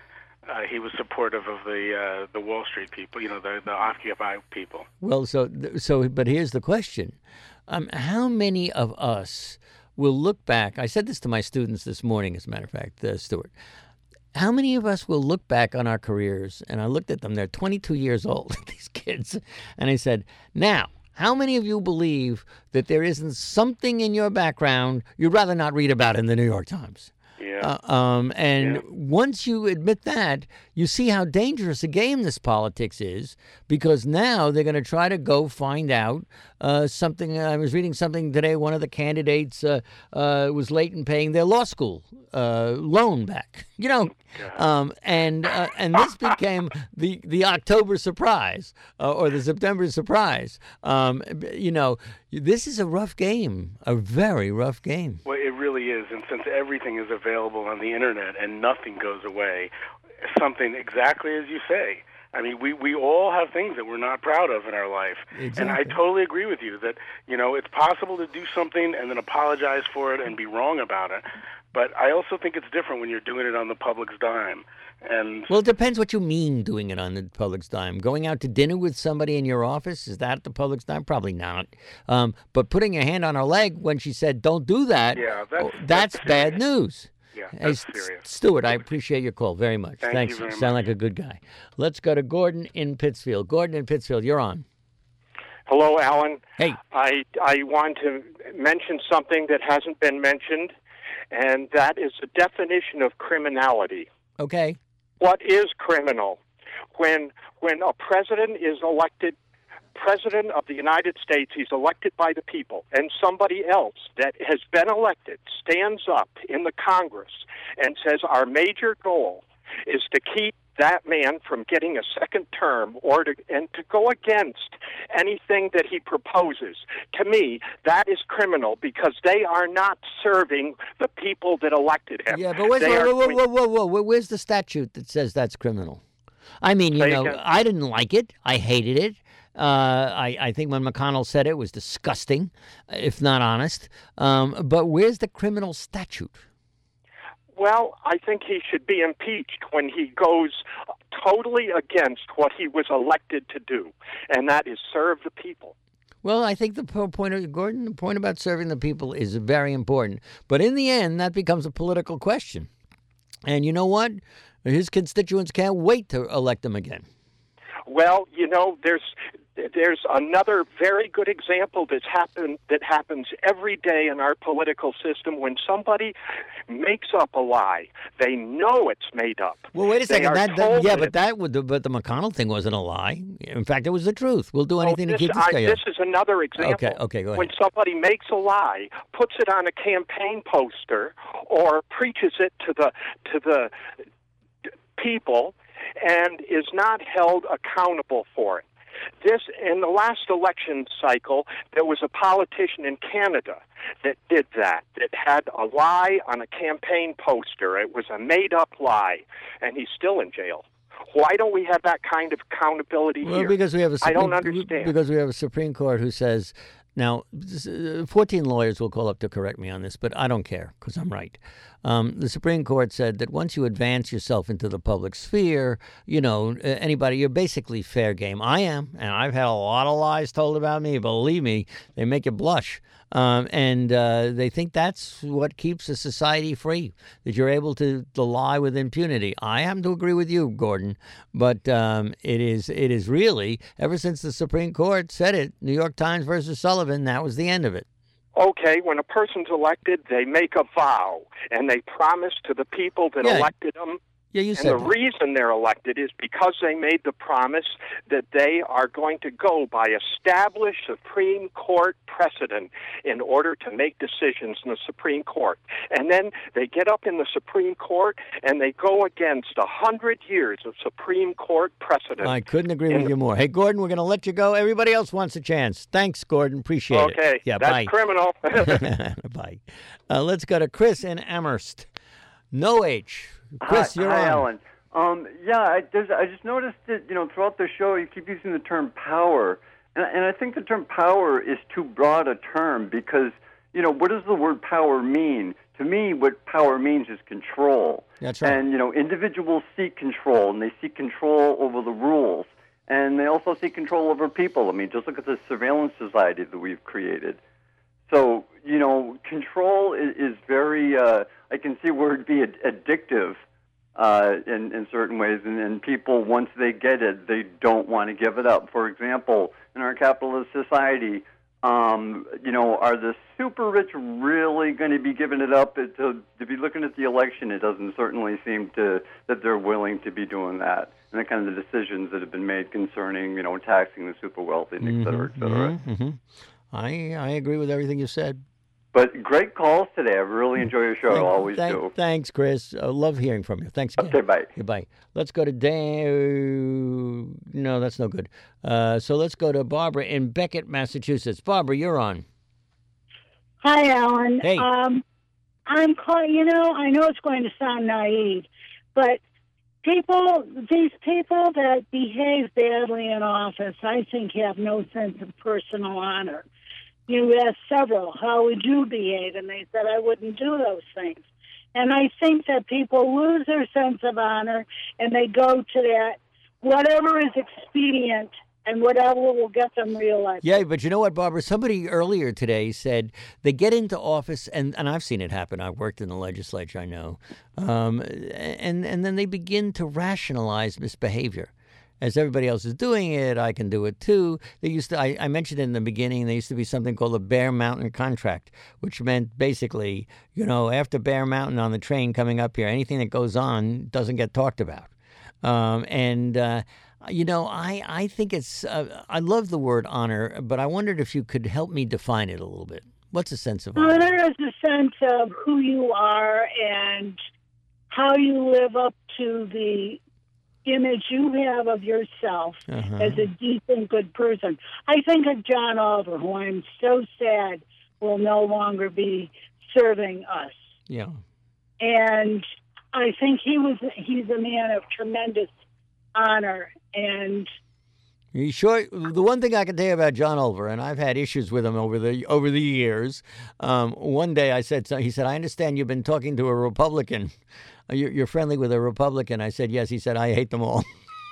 Speaker 16: uh, he was supportive of the uh, the Wall Street people, you know, the the Occupy people.
Speaker 1: Well, so so, but here's the question: um, how many of us will look back? I said this to my students this morning, as a matter of fact, uh, Stuart. How many of us will look back on our careers? And I looked at them; they're twenty-two years old, these kids, and I said, "Now, how many of you believe that there isn't something in your background you'd rather not read about in the New York Times?"
Speaker 16: Yeah.
Speaker 1: Uh, um, and
Speaker 16: Yeah.
Speaker 1: once you admit that, you see how dangerous a game this politics is, because now they're going to try to go find out uh, something. I was reading something today. One of the candidates uh, uh, was late in paying their law school uh, loan back. You know, um, and uh, and this became the the October surprise uh, or the September surprise. Um, you know, this is a rough game, a very rough game.
Speaker 16: Well, it really is, and since everything is available on the internet and nothing goes away, something exactly as you say. I mean, we, we all have things that we're not proud of in our life.
Speaker 1: Exactly.
Speaker 16: And I totally agree with you that, you know, it's possible to do something and then apologize for it and be wrong about it. But I also think it's different when you're doing it on the public's dime. And
Speaker 1: Well, it depends what you mean doing it on the public's dime. Going out to dinner with somebody in your office, is that the public's dime? Probably not. Um, but putting your hand on her leg when she said, don't do that,
Speaker 16: Yeah, that's-
Speaker 1: oh, that's,
Speaker 16: that's
Speaker 1: bad
Speaker 16: serious.
Speaker 1: news.
Speaker 16: Yeah,
Speaker 1: Hey,
Speaker 16: that's
Speaker 1: S-
Speaker 16: serious.
Speaker 1: Stuart, I appreciate your call very much.
Speaker 16: Thank
Speaker 1: Thanks.
Speaker 16: you very
Speaker 1: Sound
Speaker 16: much.
Speaker 1: like a good guy. Let's go to Gordon in Pittsfield. Gordon in Pittsfield, you're on.
Speaker 17: Hello, Alan.
Speaker 1: Hey.
Speaker 17: I I want to mention something that hasn't been mentioned, and that is the definition of criminality.
Speaker 1: Okay.
Speaker 17: What is criminal? When when a president is elected president of the United States, he's elected by the people, and somebody else that has been elected stands up in the Congress and says our major goal is to keep that man from getting a second term or to and to go against anything that he proposes. To me, that is criminal because they are not serving the people that elected him.
Speaker 1: Yeah, but where's,
Speaker 17: They
Speaker 1: whoa,
Speaker 17: are
Speaker 1: whoa,
Speaker 17: doing-
Speaker 1: whoa, whoa, whoa, whoa, where's the statute that says that's criminal? I mean, you
Speaker 17: Say
Speaker 1: know,
Speaker 17: again.
Speaker 1: I didn't like it. I hated it. Uh, I, I think when McConnell said it, it was disgusting, if not honest. Um, but where's the criminal statute?
Speaker 17: Well, I think he should be impeached when he goes totally against what he was elected to do, and that is serve the people.
Speaker 1: Well, I think the po- point of Gordon, the point about serving the people is very important. But in the end, that becomes a political question. And you know what? His constituents can't wait to elect him again.
Speaker 17: Well, you know, there's there's another very good example that's happened that happens every day in our political system when somebody makes up a lie. They know it's made up.
Speaker 1: Well, wait a
Speaker 17: They
Speaker 1: second.
Speaker 17: are
Speaker 1: That, that
Speaker 17: told
Speaker 1: yeah,
Speaker 17: that
Speaker 1: but that would but the McConnell thing wasn't a lie. In fact, it was the truth. We'll do anything
Speaker 17: this,
Speaker 1: to keep this
Speaker 17: I,
Speaker 1: guy
Speaker 17: this
Speaker 1: up.
Speaker 17: is another example.
Speaker 1: Okay, okay, go ahead.
Speaker 17: When somebody makes a lie, puts it on a campaign poster, or preaches it to the to the people, and is not held accountable for it. This, in the last election cycle, there was a politician in Canada that did that, that had a lie on a campaign poster. It was a made-up lie, and he's still in jail. Why don't we have that kind of accountability
Speaker 1: Well,
Speaker 17: here?
Speaker 1: because we have a
Speaker 17: I
Speaker 1: Supreme,
Speaker 17: don't understand.
Speaker 1: Because we have a Supreme Court who says, now, this, uh, fourteen lawyers will call up to correct me on this, but I don't care because I'm right. Um, the Supreme Court said that once you advance yourself into the public sphere, you know, uh, anybody, you're basically fair game. I am, and I've had a lot of lies told about me. Believe me, they make you blush. Um, and uh, they think that's what keeps a society free, that you're able to, to lie with impunity. I happen to agree with you, Gordon, but um, it is it is really, ever since the Supreme Court said it, New York Times versus Sullivan, that was the end of it.
Speaker 17: Okay, when a person's elected, they make a vow, and they promise to the people that
Speaker 1: Yeah.
Speaker 17: elected them.
Speaker 1: Yeah, you
Speaker 17: and
Speaker 1: said
Speaker 17: the
Speaker 1: that.
Speaker 17: reason they're elected is because they made the promise that they are going to go by established Supreme Court precedent in order to make decisions in the Supreme Court. And then they get up in the Supreme Court and they go against a hundred years of Supreme Court precedent.
Speaker 1: I couldn't agree
Speaker 17: And-
Speaker 1: with you more. Hey, Gordon, we're going to let you go. Everybody else wants a chance. Thanks, Gordon. Appreciate it.
Speaker 17: Okay,
Speaker 1: Yeah,
Speaker 17: that's
Speaker 1: bye.
Speaker 17: criminal.
Speaker 1: Bye. Uh, let's go to Chris in Amherst. No H. Chris,
Speaker 18: hi,
Speaker 1: you're
Speaker 18: hi,
Speaker 1: on.
Speaker 18: Alan. Um, yeah, I, there's, I just noticed that, you know, throughout the show you keep using the term power. And, and I think the term power is too broad a term because, you know, what does the word power mean? to me, what power means is control.
Speaker 1: That's right.
Speaker 18: And, you know, individuals seek control, and they seek control over the rules. And they also seek control over people. I mean, just look at the surveillance society that we've created. So, you know, control is, is very, uh, I can see where it'd be ad- addictive uh, in, in certain ways. And, and people, once they get it, they don't want to give it up. For example, in our capitalist society, um, you know, are the super rich really going to be giving it up? It, to, to be looking at the election, it doesn't certainly seem to that they're willing to be doing that. And the kind of the decisions that have been made concerning, you know, taxing the super wealthy, and et cetera, et cetera.
Speaker 1: Mm-hmm, mm-hmm. I I agree with everything you said.
Speaker 18: But great calls today. I really enjoy your show. I
Speaker 1: Thank,
Speaker 18: always
Speaker 1: thank,
Speaker 18: do.
Speaker 1: Thanks, Chris. I love hearing from you. Thanks again.
Speaker 18: Okay, bye.
Speaker 1: Goodbye. Let's go to Dan. No, that's no good. Uh, so let's go to Barbara in Beckett, Massachusetts. Barbara, you're on.
Speaker 19: Hi, Alan.
Speaker 1: Hey.
Speaker 19: Um, I'm calling, you know, I know it's going to sound naive, but people, these people that behave badly in office, I think have no sense of personal honor. You asked several, how would you behave? And they said, I wouldn't do those things. And I think that people lose their sense of honor and they go to that, whatever is expedient and whatever will get them reelected.
Speaker 1: Yeah, but you know what, Barbara? Somebody earlier today said they get into office, and, and I've seen it happen. I've worked in the legislature, I know. Um, and, and then they begin to rationalize misbehavior. As everybody else is doing it, I can do it too. They used to, I, I mentioned in the beginning, there used to be something called a Bear Mountain contract, which meant basically, you know, after Bear Mountain on the train coming up here, anything that goes on doesn't get talked about. Um, and, uh, you know, I, I think it's, uh, I love the word honor, but I wondered if you could help me define it a little bit. What's a sense of honor?
Speaker 19: Honor is a sense of who you are and how you live up to the image you have of yourself
Speaker 1: uh-huh.
Speaker 19: as a decent, good person. I think of John Oliver, who I'm so sad will no longer be serving us.
Speaker 1: Yeah.
Speaker 19: And I think he was he's a man of tremendous honor. And
Speaker 1: You sure? The one thing I can tell you about John Oliver, and I've had issues with him over the over the years. Um, one day I said, so, he said, I understand you've been talking to a Republican. You're, you're friendly with a Republican. I said, yes. He said, I hate them all.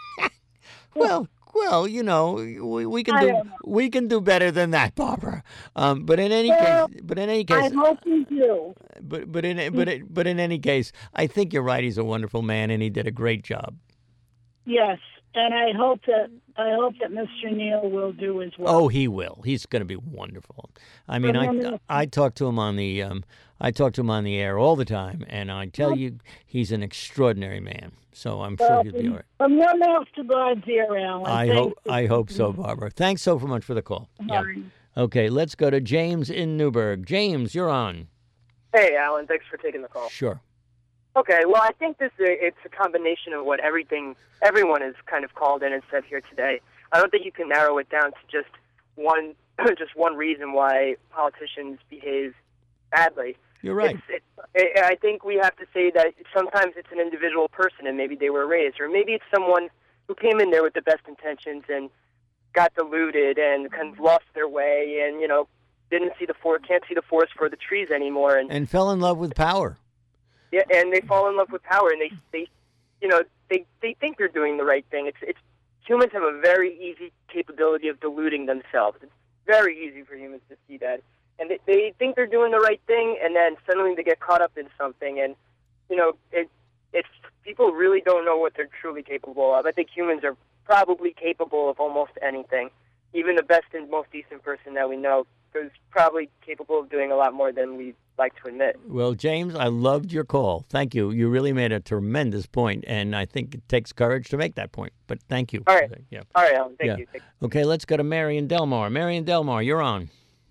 Speaker 1: well, well, you know, we, we can do we can do better than that, Barbara. Um, but in any
Speaker 19: well,
Speaker 1: case, but in any case,
Speaker 19: I hope you do.
Speaker 1: But but in but it, but in any case, I think you're right. He's a wonderful man, and he did a great job.
Speaker 19: Yes. And I hope that I hope that Mister Neal will do as well.
Speaker 1: Oh, he will. He's going to be wonderful. I mean, I I talk to him on the um, I talk to him on the air all the time, and I tell you, he's an extraordinary man. So I'm
Speaker 19: well,
Speaker 1: sure he'll be all right.
Speaker 19: From your mouth to God's ear, Alan.
Speaker 1: I
Speaker 19: Thank
Speaker 1: hope
Speaker 19: you.
Speaker 1: I hope so, Barbara. Thanks so much for the call.
Speaker 19: Yeah.
Speaker 1: Okay, let's go to James in Newburgh. James, you're on.
Speaker 20: Hey, Alan. Thanks for taking the call.
Speaker 1: Sure.
Speaker 20: Okay, well, I think this it's a combination of what everything everyone is kind of called in and said here today. I don't think you can narrow it down to just one just one reason why politicians behave badly.
Speaker 1: You're right.
Speaker 20: It's, it's, I think we have to say that sometimes it's an individual person and maybe they were raised, or maybe it's someone who came in there with the best intentions and got deluded and kind of lost their way and, you know, didn't see the forest, can't see the forest for the trees anymore. And,
Speaker 1: and fell in love with power.
Speaker 20: Yeah, and they fall in love with power, and they, they, you know, they, they think they're doing the right thing. It's, it's humans have a very easy capability of deluding themselves. It's very easy for humans to see that, and they, they think they're doing the right thing, and then suddenly they get caught up in something, and you know, it, it's people really don't know what they're truly capable of. I think humans are probably capable of almost anything. Even the best and most decent person that we know is probably capable of doing a lot more than we like to admit.
Speaker 1: Well, James, I loved your call. Thank you. You really made a tremendous point, and I think it takes courage to make that point. But thank you.
Speaker 20: All right.
Speaker 1: Yeah.
Speaker 20: All right, Alan. Thank
Speaker 1: yeah.
Speaker 20: you. Thank
Speaker 1: you. Okay, let's go to Marion Delmar. Marion Delmar, you're on.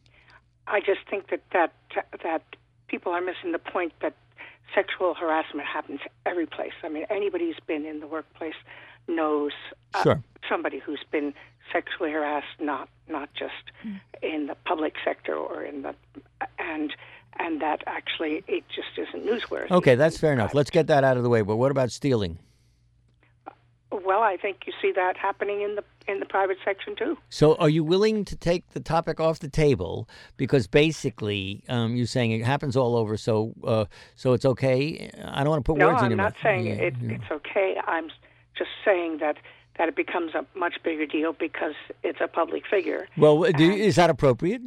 Speaker 21: I just think that, that that people are missing the point that sexual harassment happens every place. I mean, anybody who's been in the workplace knows uh,
Speaker 1: sure.
Speaker 21: somebody who's been sexually harassed, not not just mm. in the public sector or in the and and that actually it just isn't newsworthy.
Speaker 1: Okay, that's fair enough. Let's get that out of the way. But what about stealing?
Speaker 21: Well, I think you see that happening in the in the private section too.
Speaker 1: So are you willing to take the topic off the table because basically um, you're saying it happens all over, so uh, so it's okay? I don't want to put
Speaker 21: no,
Speaker 1: words in
Speaker 21: I'm
Speaker 1: your mouth.
Speaker 21: not saying
Speaker 1: Yeah,
Speaker 21: it,
Speaker 1: yeah.
Speaker 21: it's okay. I'm just saying that, that it becomes a much bigger deal because it's a public figure.
Speaker 1: Well, do, is that appropriate?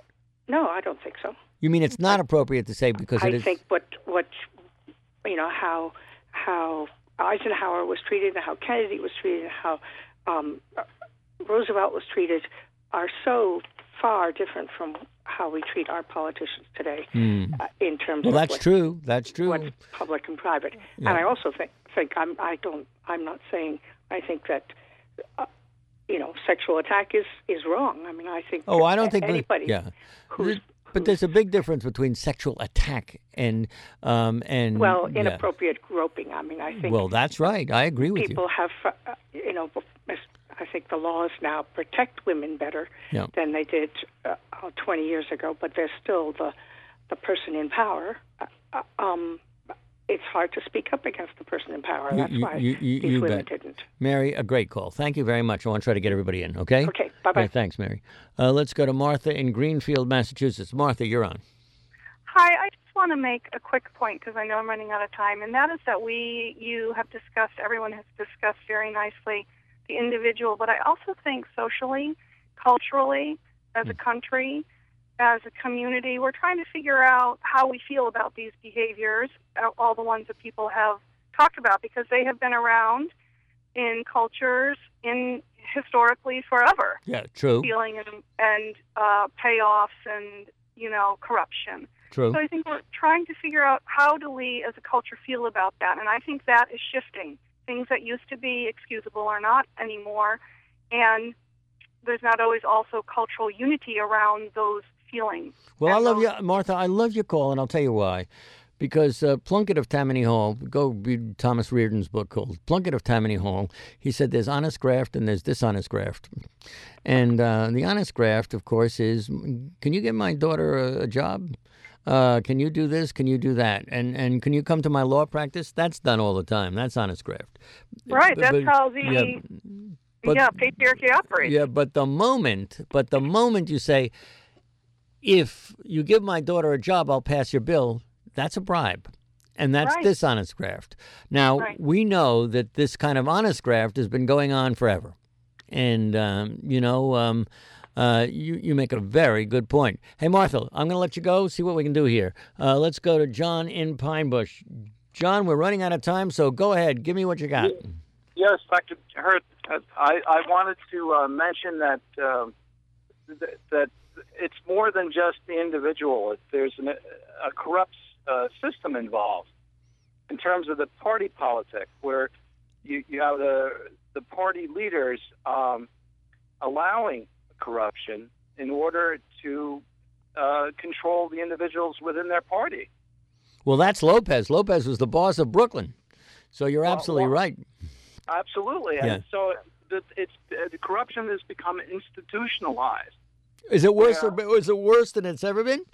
Speaker 21: No, I don't think so.
Speaker 1: You mean it's not appropriate to say because
Speaker 21: I
Speaker 1: it is...
Speaker 21: think what what you know how how Eisenhower was treated, and how Kennedy was treated, and how um, Roosevelt was treated are so far different from how we treat our politicians today
Speaker 1: Hmm.
Speaker 21: uh, in terms
Speaker 1: Well,
Speaker 21: of
Speaker 1: that's
Speaker 21: what,
Speaker 1: true. That's true.
Speaker 21: what's public and private.
Speaker 1: Yeah.
Speaker 21: And I also think think I'm I don't I'm not saying I think that. Uh, you know, sexual attack is, is wrong. I mean, I think
Speaker 1: Oh, I don't think...
Speaker 21: anybody
Speaker 1: Yeah.
Speaker 21: who's
Speaker 1: But there's a big difference between sexual attack and... Um, and
Speaker 21: well,
Speaker 1: yeah.
Speaker 21: inappropriate groping. I mean, I think
Speaker 1: Well, that's right. I agree with you.
Speaker 21: people have, uh, you know, I think the laws now protect women better
Speaker 1: Yeah.
Speaker 21: than they did uh, twenty years ago, but there's still the, the person in power. Uh, um, it's hard to speak up against the person in power.
Speaker 1: You-
Speaker 21: That's
Speaker 1: you-
Speaker 21: why
Speaker 1: you- you-
Speaker 21: these
Speaker 1: you
Speaker 21: women
Speaker 1: bet.
Speaker 21: didn't.
Speaker 1: Mary, a great call. Thank you very much. I want to try to get everybody in, okay?
Speaker 21: Okay, bye-bye.
Speaker 1: Yeah, thanks, Mary. Uh, let's go to Martha in Greenfield, Massachusetts. Martha, you're on.
Speaker 2: Hi, I just want to make a quick point because I know I'm running out of time, and that is that we, you have discussed, everyone has discussed very nicely the individual, but I also think socially, culturally, as a country, as a community, we're trying to figure out how we feel about these behaviors, all the ones that people have talked about, because they have been around in cultures in historically forever.
Speaker 1: Yeah, true.
Speaker 2: Stealing and, and uh, payoffs and, you know, corruption.
Speaker 1: True.
Speaker 2: So I think we're trying to figure out how do we as a culture feel about that. And I think that is shifting. Things that used to be excusable are not anymore. And there's not always also cultural unity around those feelings.
Speaker 1: Well, I love you, Martha. I love your call, and I'll tell you why. Because uh, Plunkett of Tammany Hall, go read Thomas Reardon's book called Plunkett of Tammany Hall. He said there's honest graft and there's dishonest graft. And uh, the honest graft, of course, is, can you get my daughter a, a job? Uh, can you do this? Can you do that? And and can you come to my law practice? That's done all the time. That's honest graft.
Speaker 2: Right,
Speaker 1: But-
Speaker 2: that's
Speaker 1: but-
Speaker 2: how the
Speaker 1: yeah, but-
Speaker 2: yeah, patriarchy operates.
Speaker 1: Yeah, but the moment, but the moment you say, if you give my daughter a job, I'll pass your bill, that's a bribe. And that's
Speaker 2: Right.
Speaker 1: dishonest graft. Now,
Speaker 2: Right.
Speaker 1: we know that this kind of honest graft has been going on forever. And, um, you know, um, uh, you, you make a very good point. Hey, Martha, I'm going to let you go, see what we can do here. Uh, let's go to John in Pine Bush. John, we're running out of time, so go ahead. Give me what you got.
Speaker 22: Yes, Doctor Hurt. I, I wanted to uh, mention that um, th- that it's more than just the individual. There's an, a corrupt uh, system involved in terms of the party politic, where you, you have the the party leaders um, allowing corruption in order to uh, control the individuals within their party.
Speaker 1: Well, that's Lopez. Lopez was the boss of Brooklyn. So you're absolutely
Speaker 22: well,
Speaker 1: right.
Speaker 22: Absolutely,
Speaker 1: Yeah.
Speaker 22: and so the, it's uh, the corruption has become institutionalized.
Speaker 1: Is it worse?
Speaker 22: Yeah.
Speaker 1: Or, is it worse than it's ever been,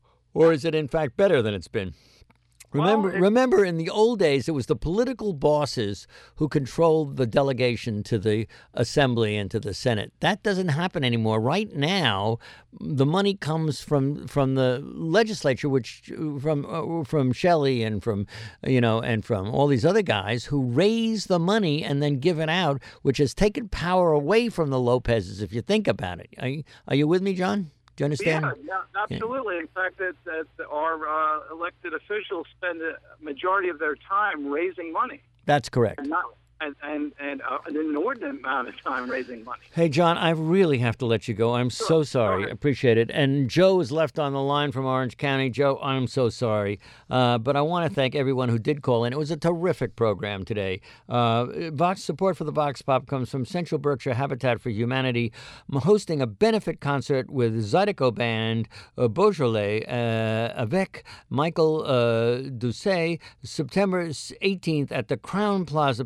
Speaker 1: or is it in fact better than it's been? Remember,
Speaker 22: Well, it-
Speaker 1: remember, in the old days, it was the political bosses who controlled the delegation to the assembly and to the Senate. That doesn't happen anymore. Right now, the money comes from from the legislature, which from uh, from Shelley and from you know and from all these other guys who raise the money and then give it out, which has taken power away from the Lopez's. If you think about it, are you, are you with me, John? Do you understand?
Speaker 22: Yeah, yeah, absolutely. In fact, that, that our uh, elected officials spend a majority of their time raising money,
Speaker 1: That's correct.
Speaker 22: and not and and, and uh, an inordinate amount of time raising money.
Speaker 1: Hey, John, I really have to let you go. I'm so sorry. Appreciate it. And Joe is left on the line from Orange County. Joe, I'm so sorry. Uh, but I want to thank everyone who did call in. It was a terrific program today. Uh, Vox support for the Vox Pop comes from Central Berkshire Habitat for Humanity, m- hosting a benefit concert with Zydeco Band, uh, Beaujolais, uh, avec Michael uh, Doucet, September eighteenth at the Crown Plaza, Pittsfield,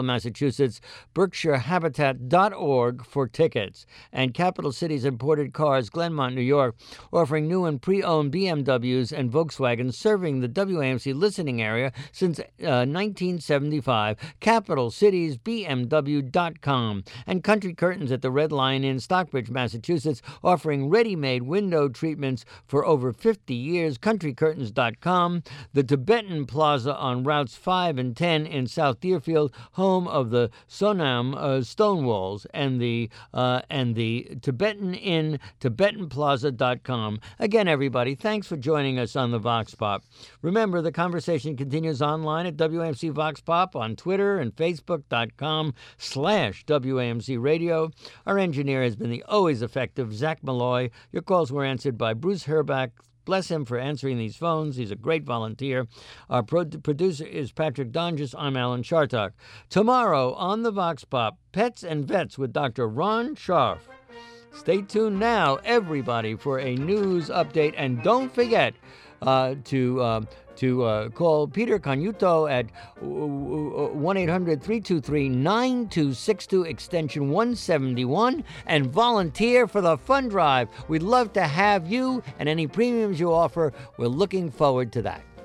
Speaker 1: Massachusetts, berkshire habitat dot org for tickets. And Capital Cities Imported Cars, Glenmont, New York, offering new and pre-owned B M Ws and Volkswagens, serving the W A M C listening area since uh, nineteen seventy-five. capital cities b m w dot com. And Country Curtains at the Red Lion in Stockbridge, Massachusetts, offering ready-made window treatments for over fifty years. country curtains dot com. The Tibetan Plaza on routes five and ten in South Deerfield, home of the Sonam uh, Stonewalls, and the uh, and the Tibetan Inn, tibetan plaza dot com. Again, everybody, thanks for joining us on the Vox Pop. Remember, the conversation continues online at W A M C Vox Pop on Twitter and facebook dot com slash W A M C Radio. Our engineer has been the always effective Zach Malloy. Your calls were answered by Bruce Herback. Bless him for answering these phones. He's a great volunteer. Our pro- producer is Patrick Donges. I'm Alan Chartock. Tomorrow on the Vox Pop, Pets and Vets with Doctor Ron Scharf. Stay tuned now, everybody, for a news update. And don't forget uh, to uh, to uh, call Peter Canuto at one eight hundred three two three nine two six two, extension one seventy-one, and volunteer for the fund drive. We'd love to have you and any premiums you offer. We're looking forward to that.